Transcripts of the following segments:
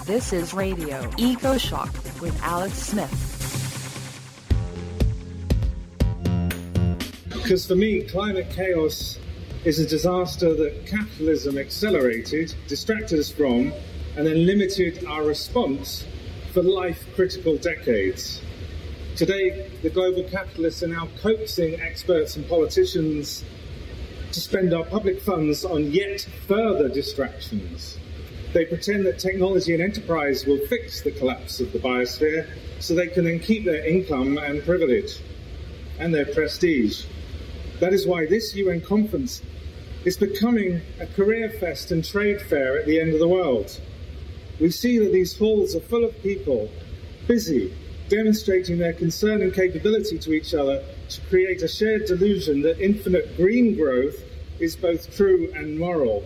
This is Radio Eco Shock with Alex Smith. Because for me, climate chaos is a disaster that capitalism accelerated, distracted us from, and then limited our response for life-critical decades. Today, the global capitalists are now coaxing experts and politicians to spend our public funds on yet further distractions. They pretend that technology and enterprise will fix the collapse of the biosphere so they can then keep their income and privilege and their prestige. That is why this UN conference is becoming a career fest and trade fair at the end of the world. We see that these halls are full of people, busy, demonstrating their concern and capability to each other to create a shared delusion that infinite green growth is both true and moral.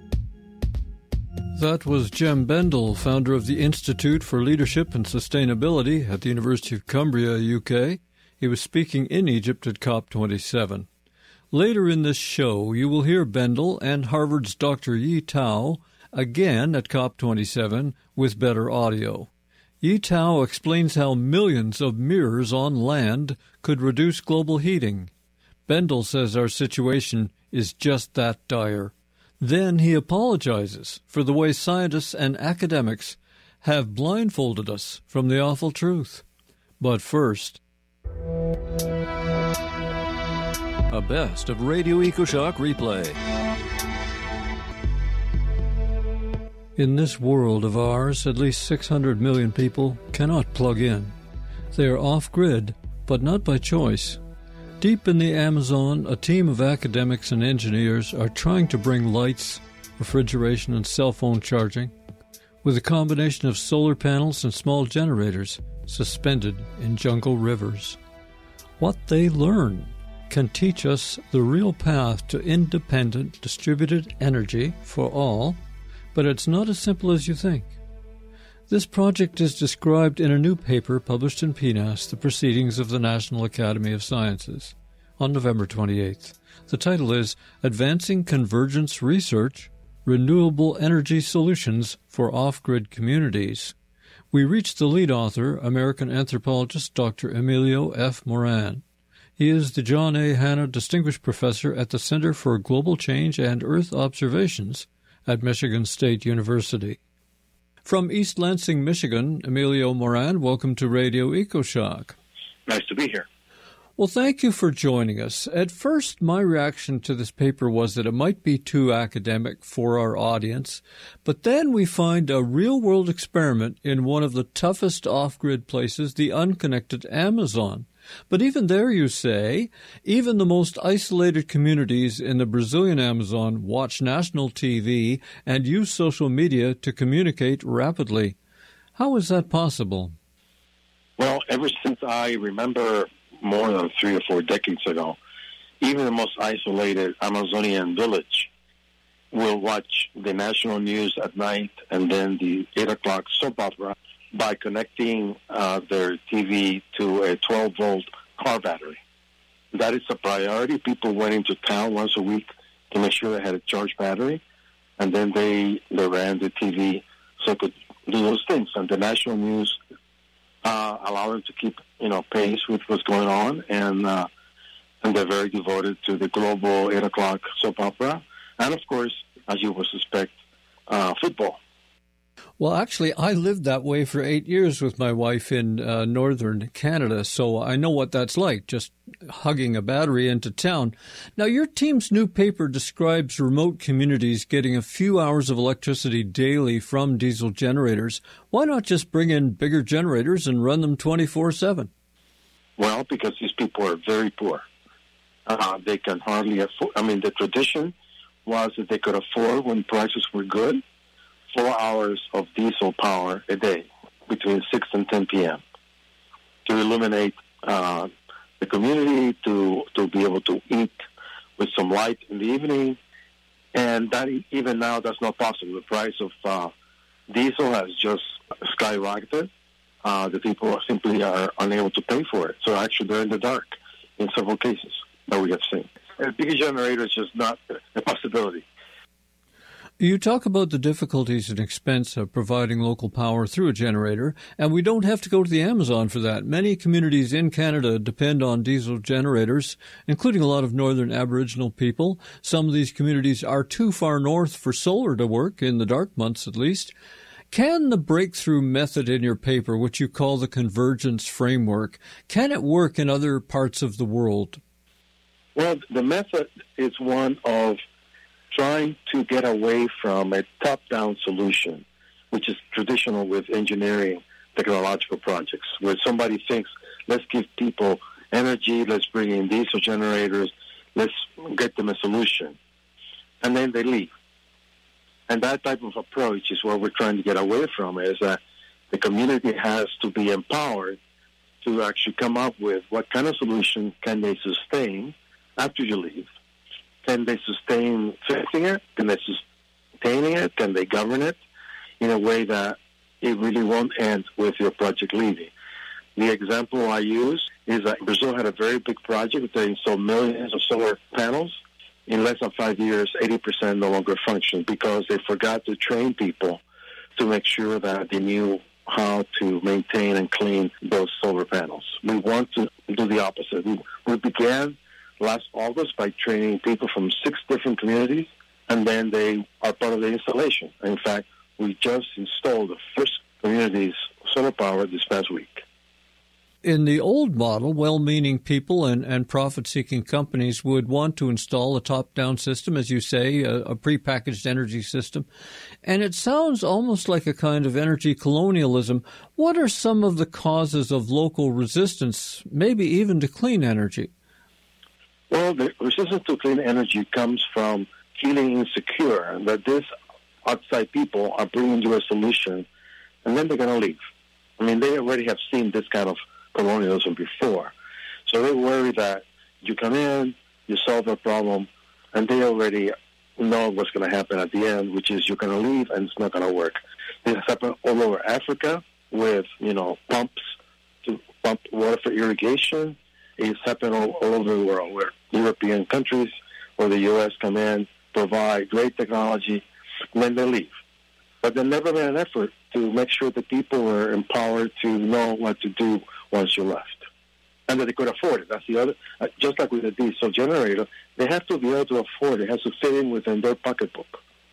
That was Jem Bendell, founder of the Institute for Leadership and Sustainability at the University of Cumbria, UK. He was speaking in Egypt at COP27. Later in this show, you will hear Bendell and Harvard's Dr. Yi Tao again at COP27 with better audio. Yi Tao explains how millions of mirrors on land could reduce global heating. Bendell says our situation is just that dire. Then he apologizes for the way scientists and academics have blindfolded us from the awful truth. But first, a best of Radio EcoShock replay. In this world of ours, at least 600 million people cannot plug in. They are off-grid, but not by choice. Deep in the Amazon, a team of academics and engineers are trying to bring lights, refrigeration, and cell phone charging with a combination of solar panels and small generators suspended in jungle rivers. What they learn can teach us the real path to independent, distributed energy for all, but it's not as simple as you think. This project is described in a new paper published in PNAS, the Proceedings of the National Academy of Sciences, on November 28th. The title is Advancing Convergence Research, Renewable Energy Solutions for Off-Grid Communities. We reached the lead author, American anthropologist Dr. Emilio F. Moran. He is the John A. Hanna Distinguished Professor at the Center for Global Change and Earth Observations at Michigan State University. From East Lansing, Michigan, Emilio Moran, welcome to Radio EcoShock. Nice to be here. Well, thank you for joining us. At first, my reaction to this paper was that it might be too academic for our audience, but then we find a real-world experiment in one of the toughest off-grid places, the unconnected Amazon. But even there, you say, even the most isolated communities in the Brazilian Amazon watch national TV and use social media to communicate rapidly. How is that possible? Well, ever since I remember more than 3 or 4 decades ago, even the most isolated Amazonian village will watch the national news at night and then the 8 o'clock soap opera by connecting their TV to a 12-volt car battery. That is a priority. People went into town once a week to make sure they had a charged battery, and then they ran the TV so they could do those things. And the national news allowed them to keep, pace with what's going on, and they're very devoted to the global 8 o'clock soap opera, and of course, as you would suspect, football. Well, actually, I lived that way for 8 years with my wife in northern Canada, so I know what that's like, just hugging a battery into town. Now, your team's new paper describes remote communities getting a few hours of electricity daily from diesel generators. Why not just bring in bigger generators and run them 24/7? Well, because these people are very poor. They can hardly afford. The tradition was that they could afford, when prices were good, 4 hours of diesel power a day between 6 and 10 p.m. to illuminate the community, to be able to eat with some light in the evening. And that even now, that's not possible. The price of diesel has just skyrocketed. The people simply are unable to pay for it. So actually, they're in the dark in several cases that we have seen. A big generator is just not a possibility. You talk about the difficulties and expense of providing local power through a generator, and we don't have to go to the Amazon for that. Many communities in Canada depend on diesel generators, including a lot of northern Aboriginal people. Some of these communities are too far north for solar to work, in the dark months at least. Can the breakthrough method in your paper, which you call the convergence framework, can it work in other parts of the world? Well, the method is one of trying to get away from a top-down solution, which is traditional with engineering technological projects, where somebody thinks, let's give people energy, let's bring in diesel generators, let's get them a solution. And then they leave. And that type of approach is what we're trying to get away from, is that the community has to be empowered to actually come up with what kind of solution can they sustain after you leave. Can they sustain fixing it? Can they sustain it? Can they govern it in a way that it really won't end with your project leaving? The example I use is that Brazil had a very big project. They installed millions of solar panels. In less than 5 years, 80% no longer functioned because they forgot to train people to make sure that they knew how to maintain and clean those solar panels. We want to do the opposite. We began last August by training people from 6 different communities, and then they are part of the installation. In fact, we just installed the first community's solar power this past week. In the old model, well-meaning people and profit-seeking companies would want to install a top-down system, as you say, a prepackaged energy system. And it sounds almost like a kind of energy colonialism. What are some of the causes of local resistance, maybe even to clean energy? Well, the resistance to clean energy comes from feeling insecure that these outside people are bringing you a solution, and then they're going to leave. I mean, they already have seen this kind of colonialism before. So they worry that you come in, you solve a problem, and they already know what's going to happen at the end, which is you're going to leave and it's not going to work. This has happened all over Africa with, pumps to pump water for irrigation. It's happened all over the world where European countries or the U.S. come in, provide great technology, and then they leave. But there never been an effort to make sure that people were empowered to know what to do once you left, and that they could afford it. That's the other. Just like with the diesel generator, they have to be able to afford it. It has to fit in within their pocketbook.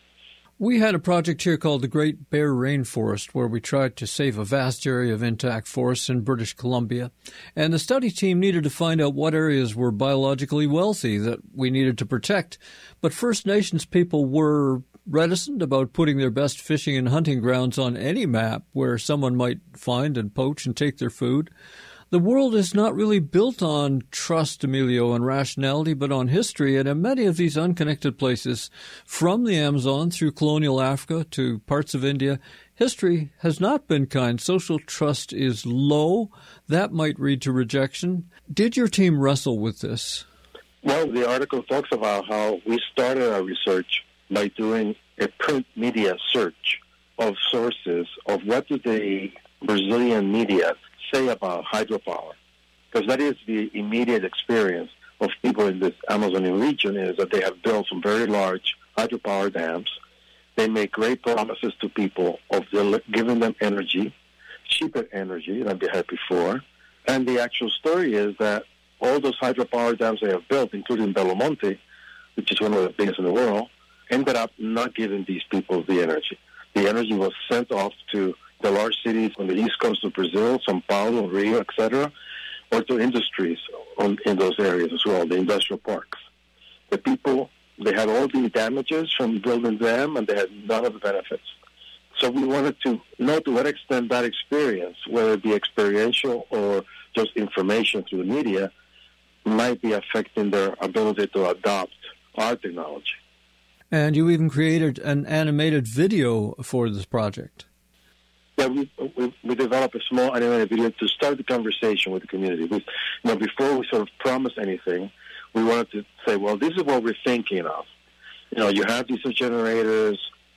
We had a project here called the Great Bear Rainforest, where we tried to save a vast area of intact forests in British Columbia. And the study team needed to find out what areas were biologically wealthy that we needed to protect. But First Nations people were reticent about putting their best fishing and hunting grounds on any map where someone might find and poach and take their food. The world is not really built on trust, Emilio, and rationality, but on history. And in many of these unconnected places, from the Amazon through colonial Africa to parts of India, history has not been kind. Social trust is low. That might lead to rejection. Did your team wrestle with this? Well, the article talks about how we started our research by doing a print media search of sources of what do the Brazilian media say about hydropower, because that is the immediate experience of people in this Amazonian region, is that they have built some very large hydropower dams. They make great promises to people of giving them energy, cheaper energy than they had before. And the actual story is that all those hydropower dams they have built, including Belo Monte, which is one of the biggest in the world, ended up not giving these people the energy. The energy was sent off to the large cities on the east coast of Brazil, São Paulo, Rio, etc., or to industries in those areas as well, the industrial parks. The people, they had all the damages from building them, and they had none of the benefits. So we wanted to know to what extent that experience, whether it be experiential or just information through the media, might be affecting their ability to adopt our technology. And you even created an animated video for this project. Yeah, we developed a small animated video to start the conversation with the community. Before we sort of promised anything, we wanted to say, well, this is what we're thinking of. You have diesel generators,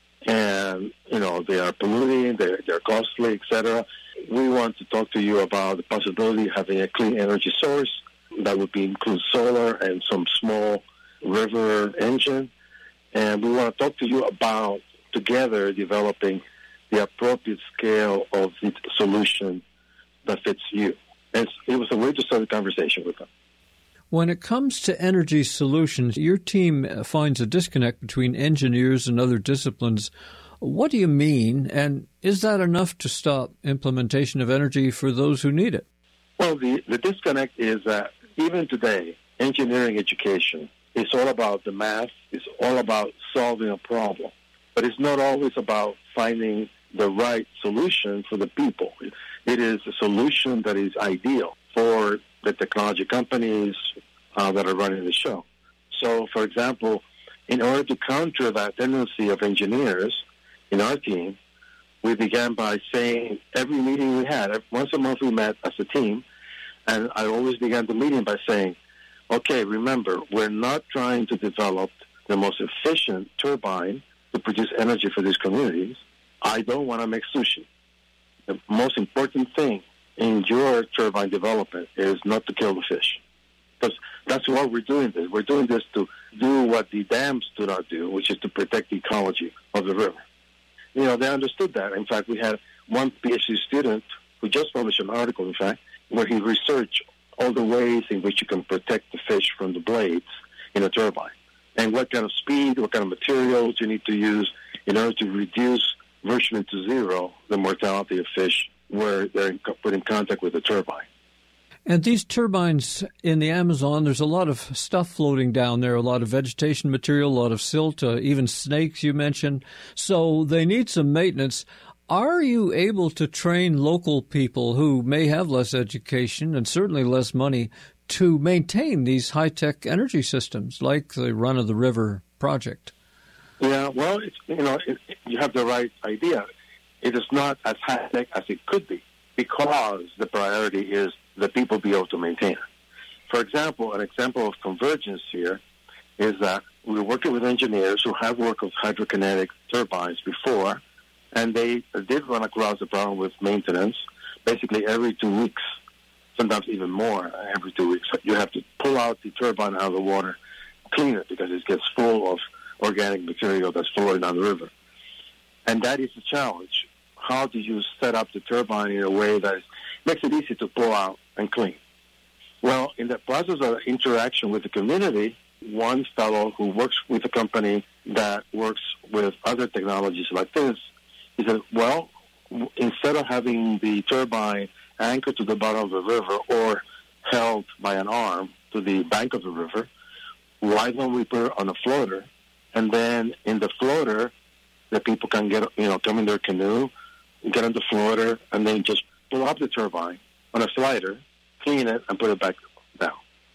and, they are polluting, they're costly, etc. We want to talk to you about the possibility of having a clean energy source that would include solar and some small river engine. And we want to talk to you about together developing the appropriate scale of the solution that fits you. And it was a way to start a conversation with them. When it comes to energy solutions, your team finds a disconnect between engineers and other disciplines. What do you mean, and is that enough to stop implementation of energy for those who need it? Well, the disconnect is that even today, engineering education is all about the math, it's all about solving a problem, but it's not always about finding the right solution for the people. It is a solution that is ideal for the technology companies that are running the show. So, for example, in order to counter that tendency of engineers in our team, we began by saying every meeting we had, once a month we met as a team, and I always began the meeting by saying, okay, remember, we're not trying to develop the most efficient turbine to produce energy for these communities. I don't want to make sushi. The most important thing in your turbine development is not to kill the fish. Because that's why we're doing this. We're doing this to do what the dams do not do, which is to protect the ecology of the river. You know, they understood that. In fact, we had one PhD student who just published an article, in fact, where he researched all the ways in which you can protect the fish from the blades in a turbine, and what kind of speed, what kind of materials you need to use in order to reduce virtually to zero the mortality of fish where they're put in contact with the turbine. And these turbines in the Amazon, there's a lot of stuff floating down there, a lot of vegetation material, a lot of silt, even snakes you mentioned. So they need some maintenance. Are you able to train local people who may have less education and certainly less money to maintain these high-tech energy systems like the run-of-the-river project? Yeah, well, you have the right idea. It is not as high-tech as it could be because the priority is that people be able to maintain it. For example, an example of convergence here is that we're working with engineers who have worked with hydrokinetic turbines before, and they did run across the problem with maintenance basically every 2 weeks, sometimes even more every 2 weeks. You have to pull out the turbine out of the water, clean it because it gets full of organic material that's flowing down the river. And that is the challenge. How do you set up the turbine in a way that makes it easy to pull out and clean? Well, in the process of interaction with the community, one fellow who works with a company that works with other technologies like this, he said, well, instead of having the turbine anchored to the bottom of the river or held by an arm to the bank of the river, why don't we put it on a floater? And then in the floater, the people can come in their canoe, get on the floater, and then just pull up the turbine on a slider, clean it, and put it back down.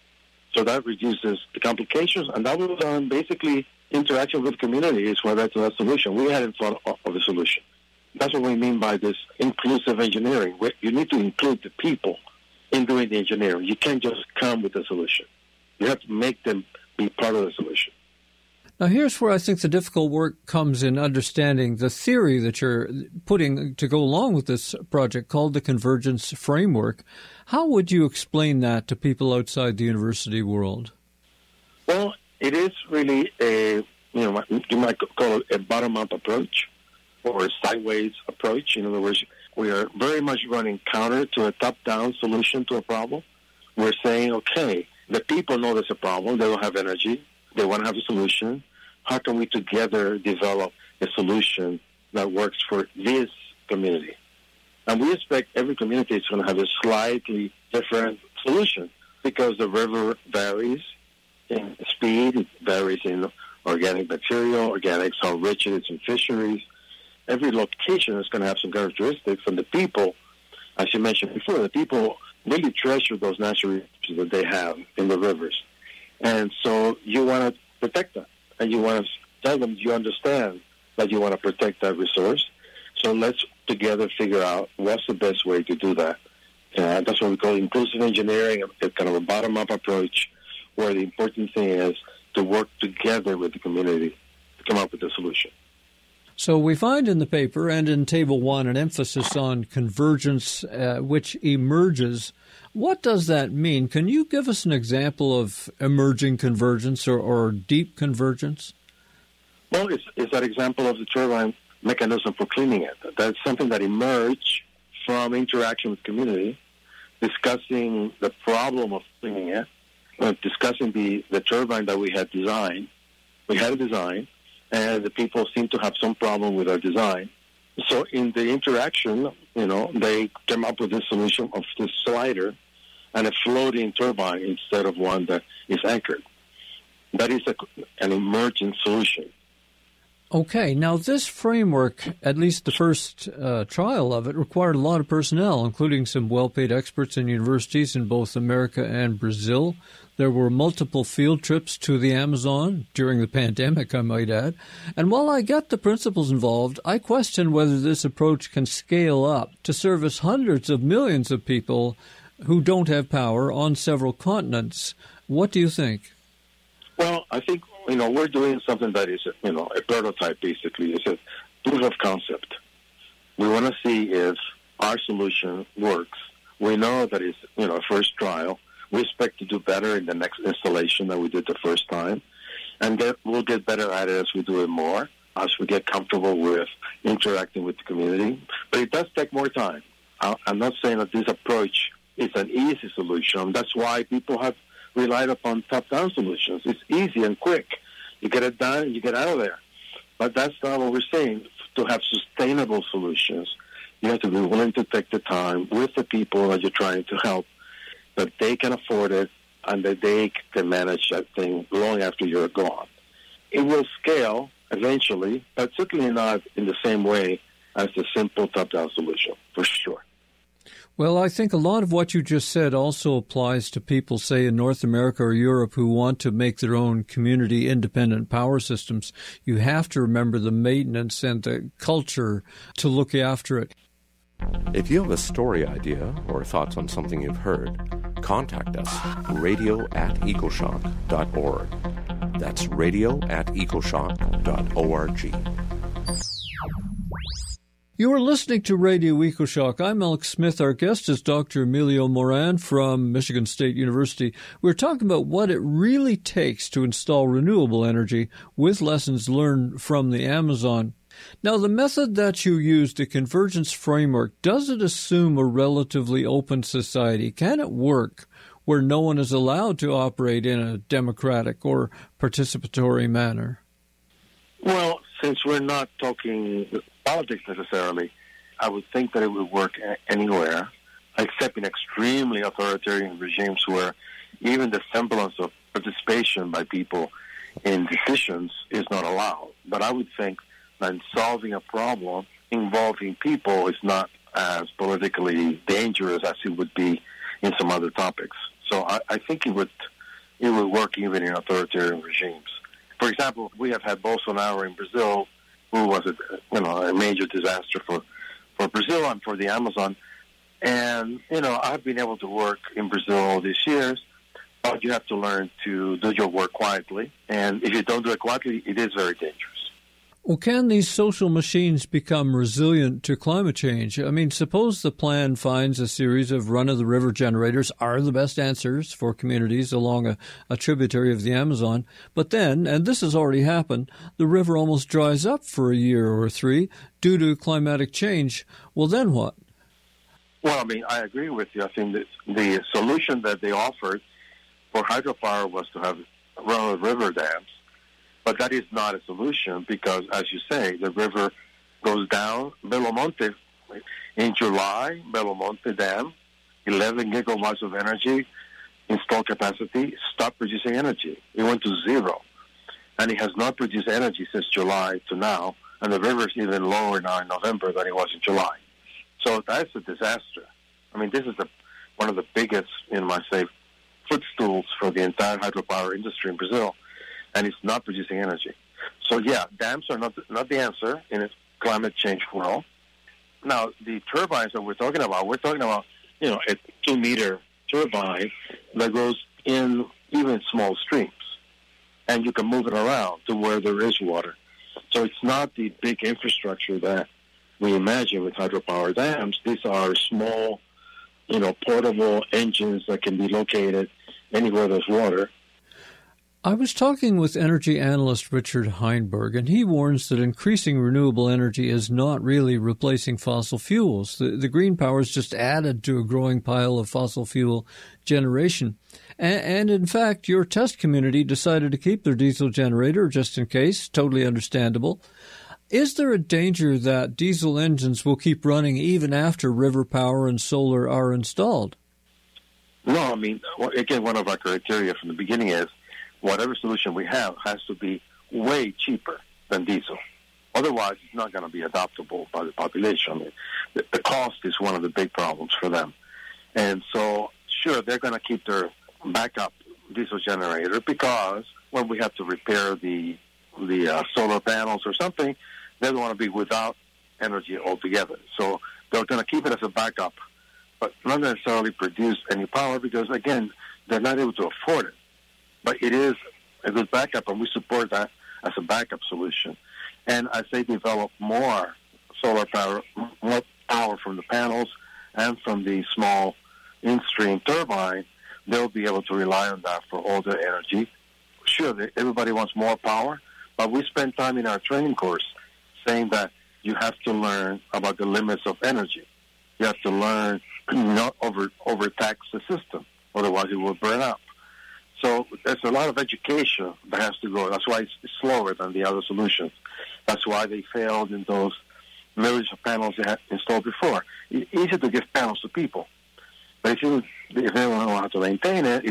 So that reduces the complications, and that was basically interaction with the community is what led to that solution. We hadn't thought of the solution. That's what we mean by this inclusive engineering. You need to include the people in doing the engineering. You can't just come with the solution. You have to make them be part of the solution. Now, here's where I think the difficult work comes in understanding the theory that you're putting to go along with this project called the Convergence Framework. How would you explain that to people outside the university world? Well, it is really you might call it a bottom-up approach or a sideways approach. In other words, we are very much running counter to a top-down solution to a problem. We're saying, okay, the people know there's a problem. They don't have energy. They want to have a solution. How can we together develop a solution that works for this community? And we expect every community is going to have a slightly different solution because the river varies in speed, it varies in organic material, organics, how rich it is in fisheries. Every location is going to have some characteristics, and the people, as you mentioned before, the people really treasure those natural resources that they have in the rivers. And so you want to protect them, and you want to tell them you understand that you want to protect that resource. So let's together figure out what's the best way to do that. That's what we call inclusive engineering, a kind of a bottom-up approach, where the important thing is to work together with the community to come up with a solution. So we find in the paper and in Table 1 an emphasis on convergence, which emerges. What does that mean? Can you give us an example of emerging convergence or deep convergence? Well, it's that example of the turbine mechanism for cleaning it. That's something that emerged from interaction with community, discussing the problem of cleaning it, discussing the turbine that we had designed. We had a design, and the people seemed to have some problem with our design. So in the interaction, they came up with this solution of this slider and a floating turbine instead of one that is anchored. That is an emergent solution. Okay, now this framework, at least the first trial of it, required a lot of personnel, including some well-paid experts in universities in both America and Brazil. There were multiple field trips to the Amazon during the pandemic, I might add. And while I get the principles involved, I question whether this approach can scale up to service hundreds of millions of people who don't have power on several continents. What do you think? Well, I think, we're doing something that is, a prototype, basically. It's a proof of concept. We want to see if our solution works. We know that it's, a first trial. We expect to do better in the next installation than we did the first time. And we'll get better at it as we do it more, as we get comfortable with interacting with the community. But it does take more time. I'm not saying that this approach is an easy solution. That's why people have relied upon top-down solutions. It's easy and quick. You get it done and you get out of there. But that's not what we're saying. To have sustainable solutions, you have to be willing to take the time with the people that you're trying to help, that they can afford it and that they can manage that thing long after you're gone. It will scale eventually, but certainly not in the same way as the simple top-down solution, for sure. Well, I think a lot of what you just said also applies to people, say, in North America or Europe who want to make their own community-independent power systems. You have to remember the maintenance and the culture to look after it. If you have a story idea or thoughts on something you've heard, contact us, radio@ecoshock.org. That's radio@ecoshock.org. You are listening to Radio EcoShock. I'm Alex Smith. Our guest is Dr. Emilio Moran from Michigan State University. We're talking about what it really takes to install renewable energy with lessons learned from the Amazon. Now, the method that you use, the convergence framework, does it assume a relatively open society? Can it work where no one is allowed to operate in a democratic or participatory manner? Well, since we're not talking politics necessarily, I would think that it would work anywhere, except in extremely authoritarian regimes where even the semblance of participation by people in decisions is not allowed. But I would think that solving a problem involving people is not as politically dangerous as it would be in some other topics. So I think it would work even in authoritarian regimes. For example, we have had Bolsonaro in Brazil, who was a major disaster for Brazil and for the Amazon. And, I've been able to work in Brazil all these years, but you have to learn to do your work quietly. And if you don't do it quietly, it is very dangerous. Well, can these social machines become resilient to climate change? I mean, suppose the plan finds a series of run-of-the-river generators are the best answers for communities along a tributary of the Amazon. But then, and this has already happened, the river almost dries up for a year or three due to climatic change. Well, then what? Well, I agree with you. I think that the solution that they offered for hydropower was to have run-of-the-river dams. But that is not a solution because, as you say, the river goes down. Belo Monte, in July, Belo Monte Dam, 11 gigawatts of energy, installed capacity, stopped producing energy. It went to zero. And it has not produced energy since July to now, and the river is even lower now in November than it was in July. So that's a disaster. This is one of the biggest, footstools for the entire hydropower industry in Brazil. And it's not producing energy. So, yeah, dams are not the answer in a climate change world. Now, the turbines that we're talking about a 2-meter turbine that goes in even small streams. And you can move it around to where there is water. So it's not the big infrastructure that we imagine with hydropower dams. These are small, portable engines that can be located anywhere there's water. I was talking with energy analyst Richard Heinberg, and he warns that increasing renewable energy is not really replacing fossil fuels. The green power is just added to a growing pile of fossil fuel generation. And in fact, your test community decided to keep their diesel generator just in case, totally understandable. Is there a danger that diesel engines will keep running even after river power and solar are installed? No, I mean, again, one of our criteria from the beginning is whatever solution we have has to be way cheaper than diesel. Otherwise, it's not going to be adoptable by the population. I mean, the cost is one of the big problems for them. And so, sure, they're going to keep their backup diesel generator because when we have to repair the solar panels or something, they don't want to be without energy altogether. So they're going to keep it as a backup, but not necessarily produce any power because, again, they're not able to afford it. But it is a good backup, and we support that as a backup solution. And as they develop more solar power, more power from the panels and from the small in-stream turbine, they'll be able to rely on that for all their energy. Sure, everybody wants more power, but we spend time in our training course saying that you have to learn about the limits of energy. You have to learn not overtax the system, otherwise it will burn up. So there's a lot of education that has to go. That's why it's slower than the other solutions. That's why they failed in those millions of panels they had installed before. It's easy to give panels to people, but if they don't know how to maintain it,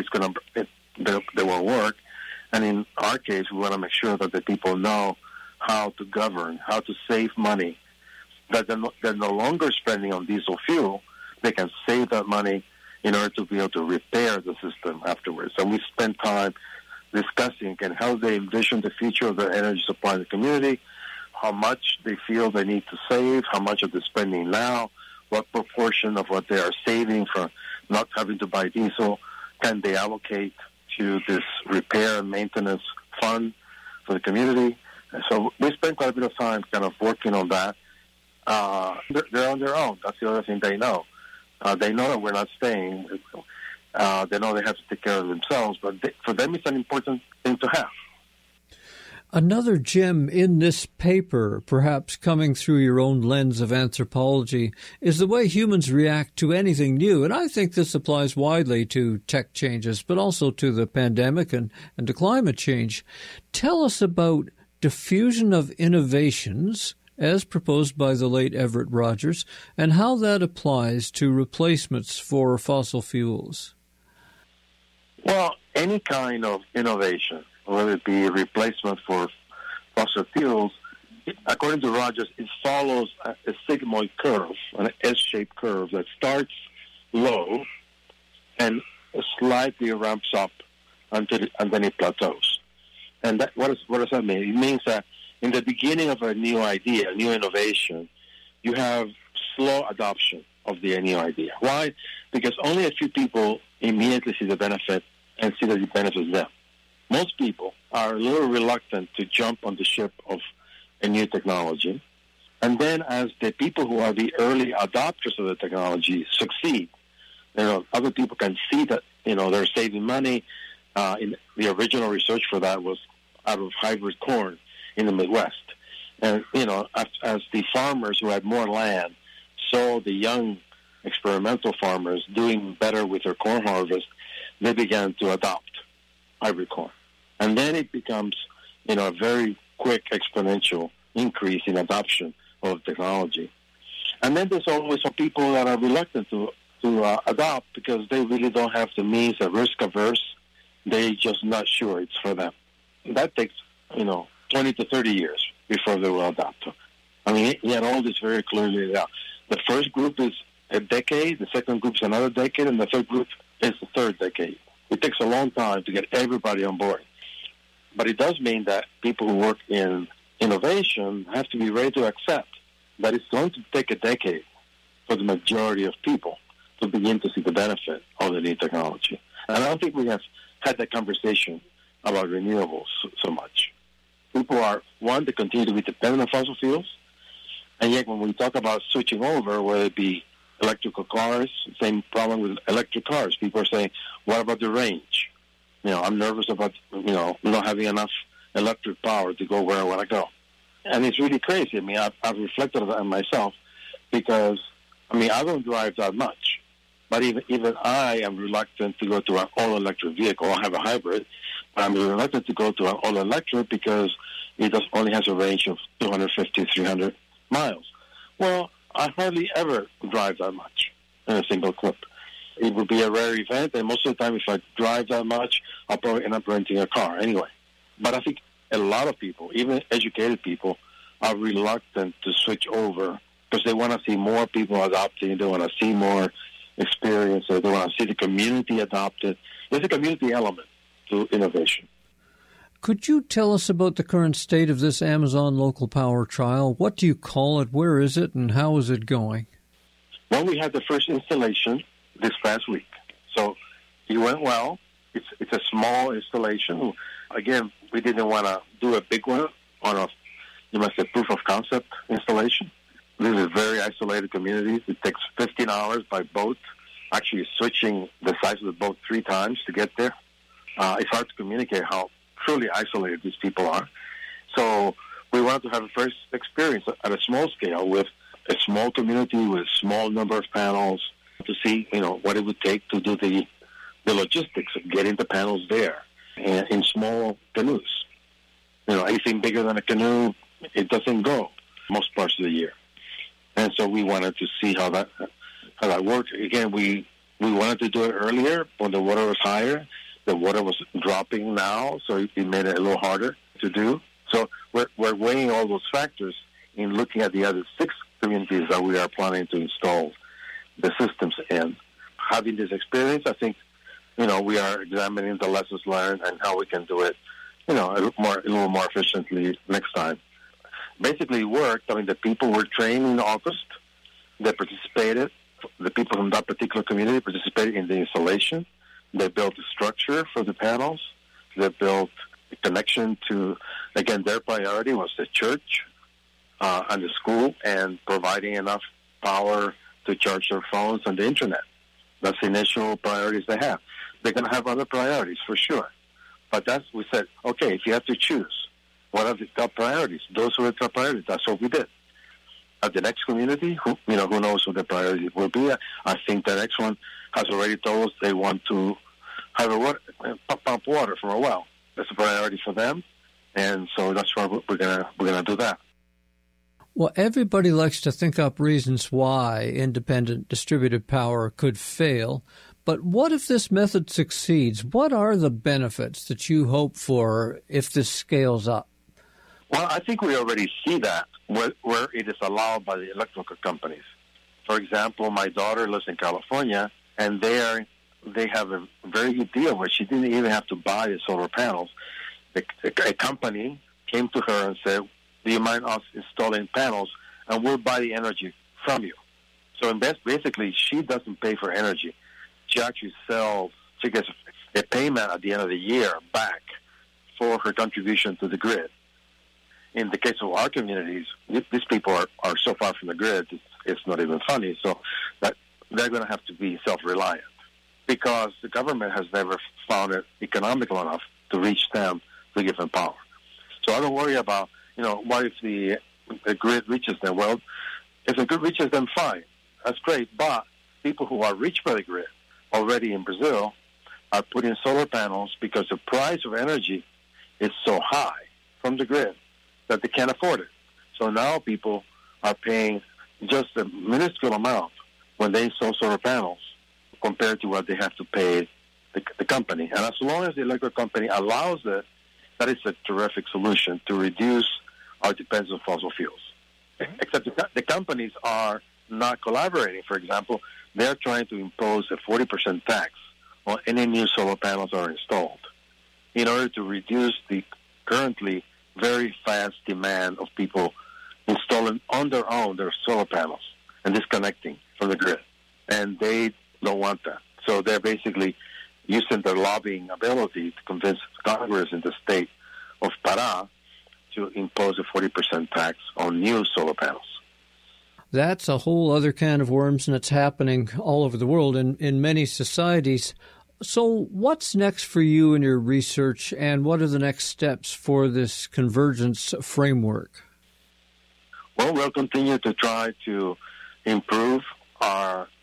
they won't work. And in our case, we want to make sure that the people know how to govern, how to save money, that they're no longer spending on diesel fuel. They can save that money in order to be able to repair the system afterwards. And we spend time discussing how they envision the future of their energy supply in the community, how much they feel they need to save, how much of the spending now, what proportion of what they are saving from not having to buy diesel can they allocate to this repair and maintenance fund for the community. And so we spend quite a bit of time kind of working on that. They're on their own. That's the other thing they know. They know that we're not staying. They know they have to take care of themselves, but for them it's an important thing to have. Another gem in this paper, perhaps coming through your own lens of anthropology, is the way humans react to anything new. And I think this applies widely to tech changes, but also to the pandemic and to climate change. Tell us about diffusion of innovations, as proposed by the late Everett Rogers, and how that applies to replacements for fossil fuels. Well, any kind of innovation, whether it be a replacement for fossil fuels, according to Rogers, it follows a sigmoid curve, an S-shaped curve that starts low and slightly ramps up and then it plateaus. And what does that mean? It means that in the beginning of a new idea, a new innovation, you have slow adoption of the new idea. Why? Because only a few people immediately see the benefit and see that it benefits them. Most people are a little reluctant to jump on the ship of a new technology. And then as the people who are the early adopters of the technology succeed, other people can see that, they're saving money. In the original research for that was out of hybrid corn in the Midwest. And, as the farmers who had more land saw the young experimental farmers doing better with their corn harvest, they began to adopt hybrid corn. And then it becomes, a very quick exponential increase in adoption of technology. And then there's always some people that are reluctant to adopt because they really don't have the means, they're risk averse. They're just not sure it's for them. That takes, 20 to 30 years before they will adopt. I mean, he had all this very clearly laid out. The first group is a decade, the second group is another decade, and the third group is the third decade. It takes a long time to get everybody on board. But it does mean that people who work in innovation have to be ready to accept that it's going to take a decade for the majority of people to begin to see the benefit of the new technology. And I don't think we have had that conversation about renewables so much. People they continue to be dependent on fossil fuels, and yet when we talk about switching over, whether it be electrical cars, same problem with electric cars. People are saying, what about the range? I'm nervous about, not having enough electric power to go where I want to go. And it's really crazy. I mean, I've reflected on myself because, I don't drive that much. But even I am reluctant to go to an all-electric vehicle. I have a hybrid. But I'm reluctant to go to an all-electric because it only has a range of 250, 300 miles. Well, I hardly ever drive that much in a single clip. It would be a rare event, and most of the time, if I drive that much, I'll probably end up renting a car anyway. But I think a lot of people, even educated people, are reluctant to switch over because they want to see more people adopting. They want to see more experiences. They want to see the community adopted. There's a community element to innovation. Could you tell us about the current state of this Amazon local power trial? What do you call it? Where is it? And how is it going? Well, we had the first installation this past week. So it went well. It's a small installation. Again, we didn't want to do a big one on a, proof of concept installation. This is a very isolated community. It takes 15 hours by boat, actually switching the size of the boat 3 times to get there. It's hard to communicate how truly isolated these people are. So we wanted to have a first experience at a small scale with a small community with a small number of panels to see, what it would take to do the logistics of getting the panels there in small canoes. Anything bigger than a canoe, it doesn't go most parts of the year. And so we wanted to see how that worked. Again, we wanted to do it earlier when the water was higher. The water was dropping now, so it made it a little harder to do. So we're weighing all those factors in looking at the other 6 communities that we are planning to install the systems in. Having this experience, I think, we are examining the lessons learned and how we can do it, a little more efficiently next time. Basically, it worked. The people were trained in August. They participated. The people from that particular community participated in the installation. They built a structure for the panels. They built a connection to, again, their priority was the church and the school and providing enough power to charge their phones and the internet. That's the initial priorities they have. They're going to have other priorities for sure. But we said, okay, if you have to choose, what are the top priorities? Those were the top priorities. That's what we did. At the next community, who knows what the priority will be? I think the next one has already told us they want to have pump water from a well. That's a priority for them, and so that's why we're gonna do that. Well, everybody likes to think up reasons why independent distributed power could fail, but what if this method succeeds? What are the benefits that you hope for if this scales up? Well, I think we already see that where it is allowed by the electrical companies. For example, my daughter lives in California, and they have a very good deal where she didn't even have to buy the solar panels. A company came to her and said, do you mind us installing panels, and we'll buy the energy from you. So basically, she doesn't pay for energy. She actually she gets a payment at the end of the year back for her contribution to the grid. In the case of our communities, these people are so far from the grid, it's not even funny. So that they're going to have to be self-reliant because the government has never found it economical enough to reach them to give them power. So I don't worry about, what if the grid reaches them? Well, if the grid reaches them, fine. That's great. But people who are reached by the grid already in Brazil are putting solar panels because the price of energy is so high from the grid that they can't afford it. So now people are paying just a minuscule amount when they install solar panels compared to what they have to pay the company. And as long as the electric company allows it, that is a terrific solution to reduce our dependence on fossil fuels. Except the companies are not collaborating. For example, they're trying to impose a 40% tax on any new solar panels that are installed in order to reduce the currently very fast demand of people installing on their own their solar panels and disconnecting from the grid. And they don't want that. So they're basically using their lobbying ability to convince Congress in the state of Pará to impose a 40% tax on new solar panels. That's a whole other can of worms, and it's happening all over the world in many societies. So what's next for you in your research, and what are the next steps for this convergence framework? Well, we'll continue to try to improve our